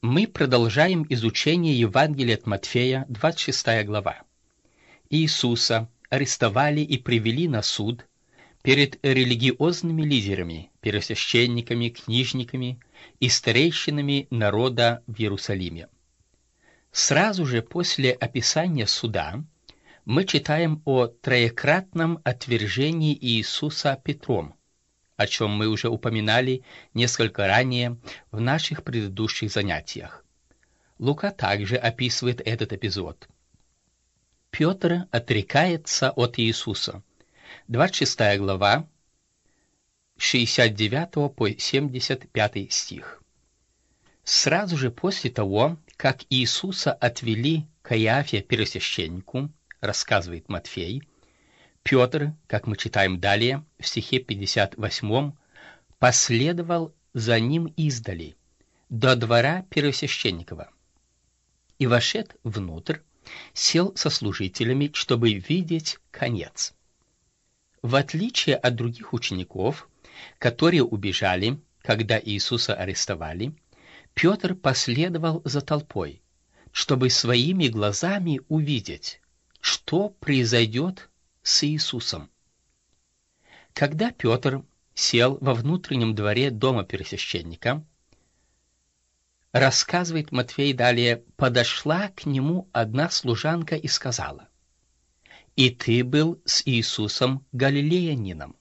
Мы продолжаем изучение Евангелия от Матфея, 26 глава. Иисуса арестовали и привели на суд перед религиозными лидерами, первосвященниками, книжниками и старейшинами народа в Иерусалиме. Сразу же после описания суда мы читаем о троекратном отвержении Иисуса Петром, о чем мы уже упоминали несколько ранее в наших предыдущих занятиях. Лука также описывает этот эпизод. Петр отрекается от Иисуса. 26 глава, 69 по 75 стих. Сразу же после того, как Иисуса отвели к Каиафе первосвященнику, рассказывает Матфей, Петр, как мы читаем далее, в стихе 58, последовал за ним издали, до двора первосвященникова, и, вошед внутрь, сел со служителями, чтобы видеть конец. В отличие от других учеников, которые убежали, когда Иисуса арестовали, Петр последовал за толпой, чтобы своими глазами увидеть, что произойдет с Иисусом. Когда Петр сел во внутреннем дворе дома первосвященника, рассказывает Матфей далее, подошла к нему одна служанка и сказала: «И ты был с Иисусом Галилеянином».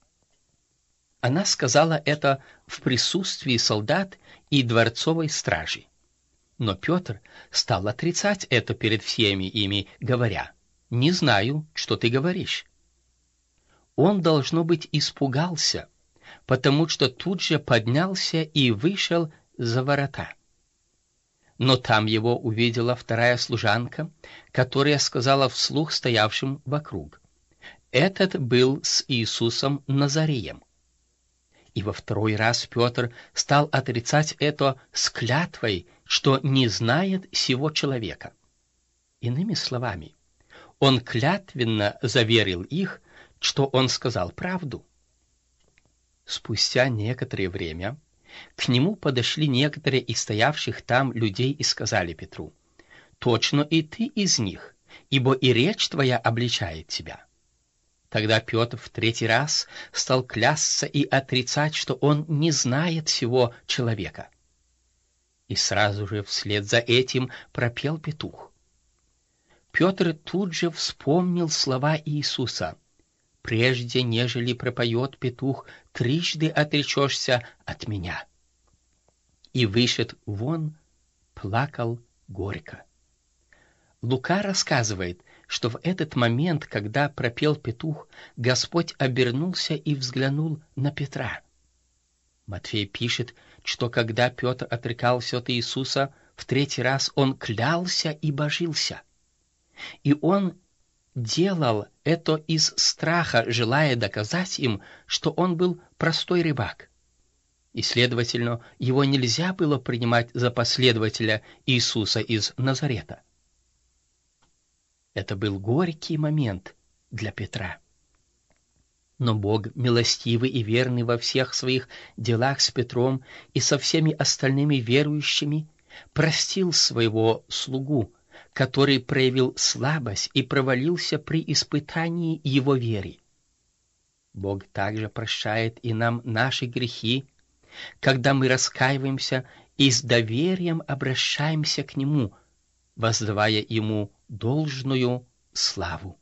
Она сказала это в присутствии солдат и дворцовой стражи. Но Петр стал отрицать это перед всеми ими, говоря: «Не знаю, что ты говоришь». Он, должно быть, испугался, потому что тут же поднялся и вышел за ворота. Но там его увидела вторая служанка, которая сказала вслух стоявшим вокруг: «Этот был с Иисусом Назареем». И во второй раз Петр стал отрицать это с клятвой, что не знает сего человека. Иными словами, он клятвенно заверил их, что он сказал правду. Спустя некоторое время к нему подошли некоторые из стоявших там людей и сказали Петру: «Точно и ты из них, ибо и речь твоя обличает тебя». Тогда Петр в третий раз стал клясться и отрицать, что он не знает сего человека. И сразу же вслед за этим пропел петух. Петр тут же вспомнил слова Иисуса: «Прежде, нежели пропоет петух, трижды отречешься от меня». И вышед вон, плакал горько. Лука рассказывает, что в этот момент, когда пропел петух, Господь обернулся и взглянул на Петра. Матфей пишет, что когда Петр отрекался от Иисуса, в третий раз он клялся и божился. И он делал это из страха, желая доказать им, что он был простой рыбак. И, следовательно, его нельзя было принимать за последователя Иисуса из Назарета. Это был горький момент для Петра. Но Бог, милостивый и верный во всех своих делах с Петром и со всеми остальными верующими, простил своего слугу, который проявил слабость и провалился при испытании его веры. Бог также прощает и нам наши грехи, когда мы раскаиваемся и с доверием обращаемся к Нему, воздавая Ему должную славу.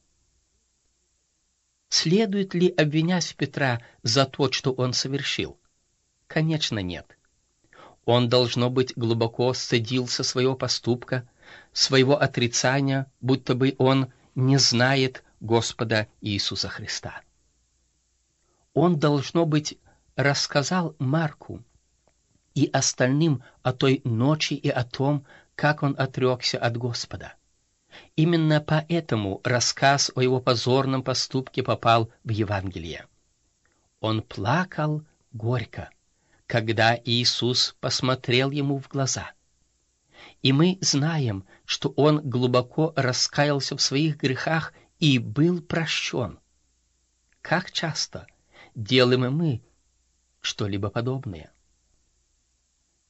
Следует ли обвинять Петра за то, что он совершил? Конечно, нет. Он, должно быть, глубоко стыдился своего поступка, своего отрицания, будто бы он не знает Господа Иисуса Христа. Он, должно быть, рассказал Марку и остальным о той ночи и о том, как он отрекся от Господа. Именно поэтому рассказ о его позорном поступке попал в Евангелие. Он плакал горько, когда Иисус посмотрел ему в глаза. И мы знаем, что он глубоко раскаялся в своих грехах и был прощен. Как часто делаем мы что-либо подобное?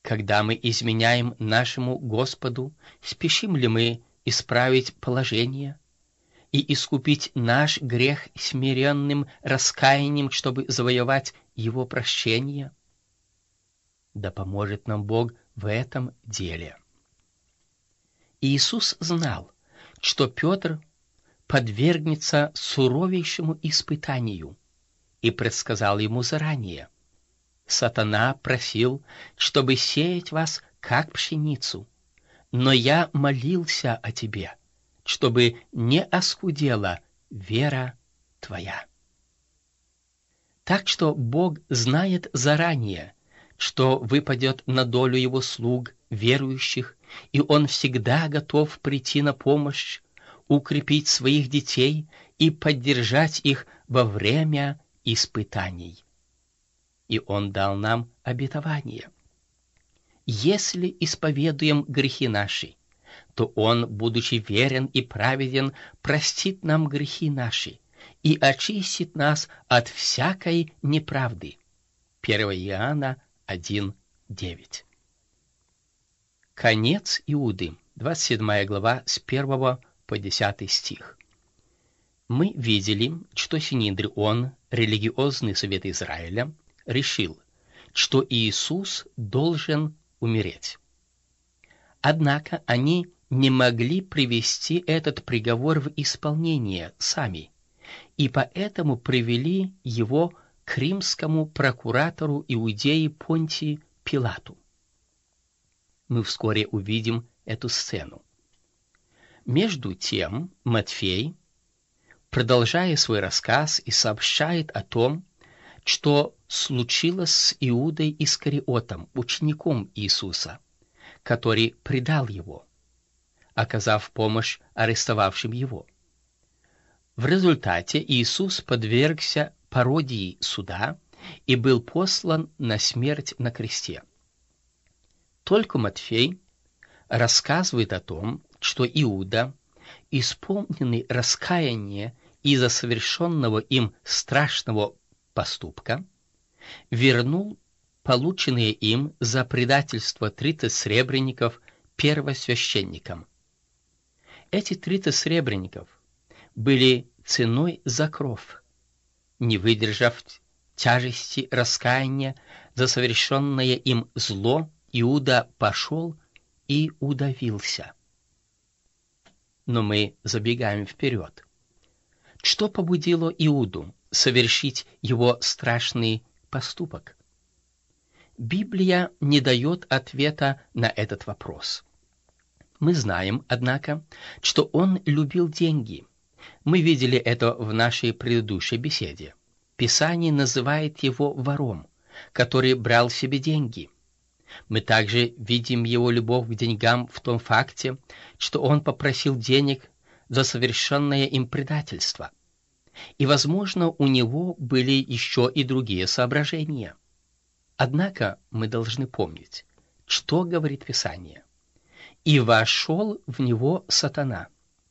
Когда мы изменяем нашему Господу, спешим ли мы исправить положение и искупить наш грех смиренным раскаянием, чтобы завоевать Его прощение? Да поможет нам Бог в этом деле. Иисус знал, что Петр подвергнется суровейшему испытанию, и предсказал ему заранее: «Сатана просил, чтобы сеять вас, как пшеницу, но я молился о тебе, чтобы не оскудела вера твоя». Так что Бог знает заранее, что выпадет на долю Его слуг, верующих, и Он всегда готов прийти на помощь, укрепить своих детей и поддержать их во время испытаний. И Он дал нам обетование: если исповедуем грехи наши, то Он, будучи верен и праведен, простит нам грехи наши и очистит нас от всякой неправды. 1 Иоанна 1:9. Конец Иуды, 27 глава, с 1 по 10 стих. Мы видели, что Синедрион, религиозный совет Израиля, решил, что Иисус должен умереть. Однако они не могли привести этот приговор в исполнение сами, и поэтому привели его к римскому прокуратору Иудеи Понтию Пилату. Мы вскоре увидим эту сцену. Между тем Матфей, продолжая свой рассказ, и сообщает о том, что случилось с Иудой Искариотом, учеником Иисуса, который предал его, оказав помощь арестовавшим его. В результате Иисус подвергся пародии суда и был послан на смерть на кресте. Только Матфей рассказывает о том, что Иуда, исполненный раскаяния из-за совершенного им страшного поступка, вернул полученные им за предательство 30 сребреников первосвященникам. Эти 30 сребреников были ценой за кровь. Не выдержав тяжести раскаяния за совершенное им зло, Иуда пошел и удавился. Но мы забегаем вперед. Что побудило Иуду совершить его страшный поступок? Библия не дает ответа на этот вопрос. Мы знаем, однако, что он любил деньги. Мы видели это в нашей предыдущей беседе. Писание называет его вором, который брал себе деньги. Мы также видим его любовь к деньгам в том факте, что он попросил денег за совершенное им предательство. И, возможно, у него были еще и другие соображения. Однако мы должны помнить, что говорит Писание. «И вошел в него сатана».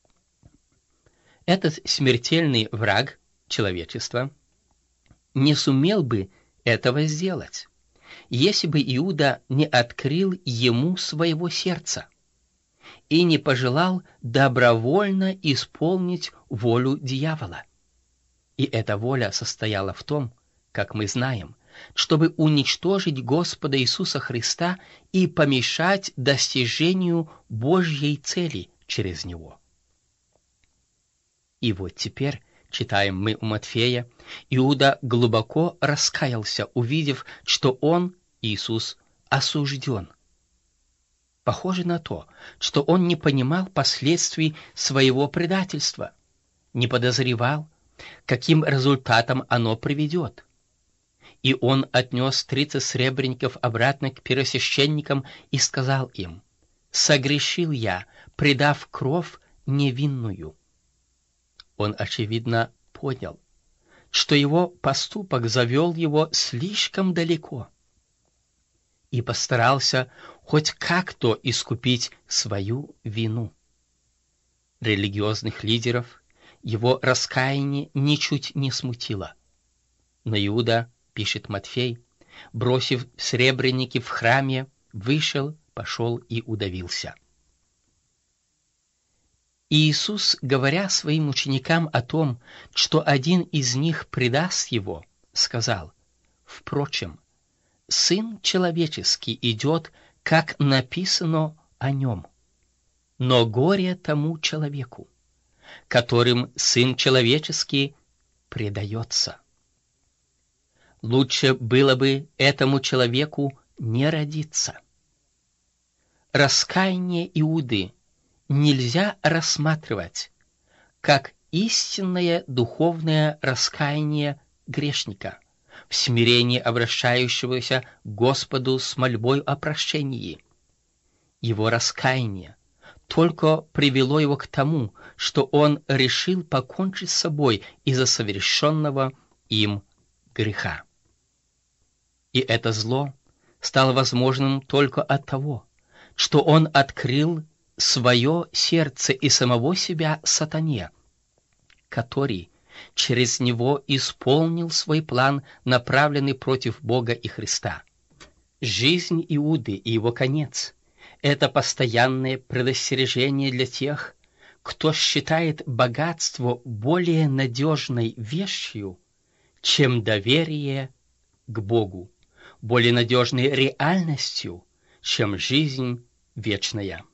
Этот смертельный враг человечества не сумел бы этого сделать, если бы Иуда не открыл ему своего сердца и не пожелал добровольно исполнить волю дьявола. И эта воля состояла в том, как мы знаем, чтобы уничтожить Господа Иисуса Христа и помешать достижению Божьей цели через Него. И вот теперь, читаем мы у Матфея, Иуда глубоко раскаялся, увидев, что он, Иисус, осужден. Похоже на то, что он не понимал последствий своего предательства, не подозревал, каким результатом оно приведет. И он отнес 30 сребреников обратно к первосвященникам и сказал им: «Согрешил я, предав кровь невинную». Он, очевидно, понял, что его поступок завел его слишком далеко, и постарался хоть как-то искупить свою вину. Религиозных лидеров его раскаяние ничуть не смутило. Но Иуда, пишет Матфей, бросив сребреники в храме, вышел, пошел и удавился. Иисус, говоря своим ученикам о том, что один из них предаст его, сказал: «Впрочем, Сын Человеческий идет, как написано о нем. Но горе тому человеку, которым Сын Человеческий предается. Лучше было бы этому человеку не родиться». Раскаяние Иуды нельзя рассматривать как истинное духовное раскаяние грешника, в смирении обращающегося к Господу с мольбой о прощении. Его раскаяние только привело его к тому, что он решил покончить с собой из-за совершенного им греха. И это зло стало возможным только от того, что он открыл свое сердце и самого себя сатане, который через него исполнил свой план, направленный против Бога и Христа. Жизнь Иуды и его конец — это постоянное предостережение для тех, кто считает богатство более надежной вещью, чем доверие к Богу, более надежной реальностью, чем жизнь вечная.